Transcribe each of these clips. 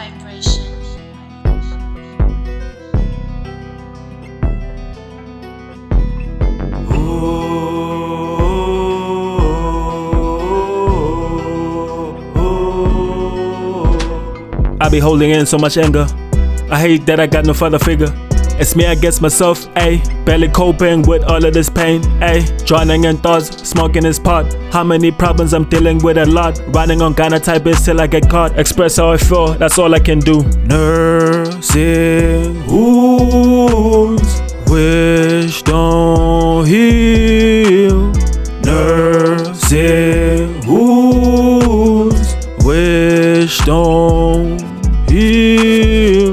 vibration. I be holding in so much anger. I hate that I got no father figure. It's me against myself, ayy. Barely coping with all of this pain, ayy. Drowning in thoughts, smoking this pot. How many problems I'm dealing with, a lot. Riding on Ghana type is till I get caught. Express how I feel, that's all I can do. Nursing wounds, wish don't heal. Nursing wounds, wish don't heal.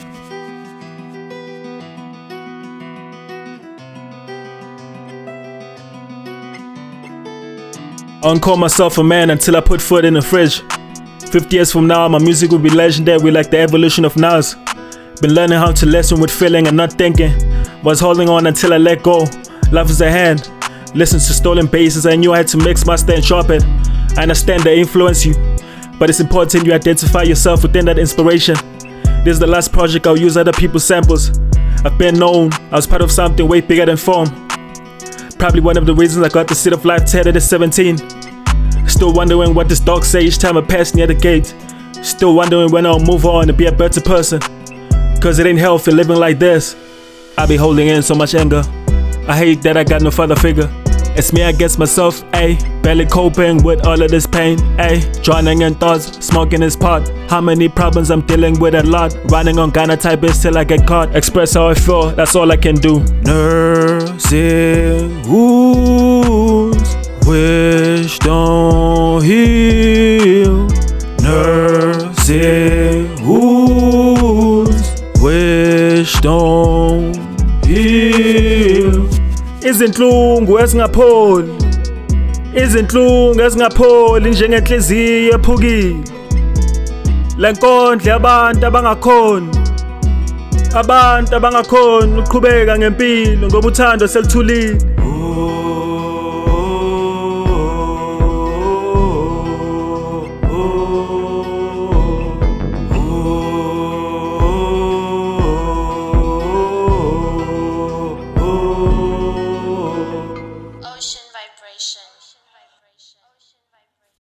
I don't call myself a man until I put foot in the fridge. 50 years from now, my music will be legendary like the evolution of Nas. Been learning how to listen with feeling and not thinking. Was holding on until I let go. Life is a hand. Listen to stolen bases, I knew I had to mix, master and sharpen. I understand they influence you, but it's important you identify yourself within that inspiration. This is the last project I'll use other people's samples. I've been known, I was part of something way bigger than form. Probably one of the reasons I got the seat of life tatted at 17. Still wondering what this dog say each time I pass near the gate. Still wondering when I'll move on and be a better person. Cause it ain't healthy living like this. I be holding in so much anger. I hate that I got no father figure. It's me against myself, ayy. Barely coping with all of this pain, ayy. Drowning in thoughts, smoking this pot. How many problems I'm dealing with, a lot. Riding on Ghana type is till I get caught. Express how I feel, that's all I can do. Nursing wounds, wish don't heal. Nursing wounds, wish don't heal. Izinhlungu ezingapholi, izinhlungu ezingapholi njengenhliziyo ephukile. Lenkondlo yabantu abangakhoni, uqhubeka ngempilo ngoba uthando selithulile.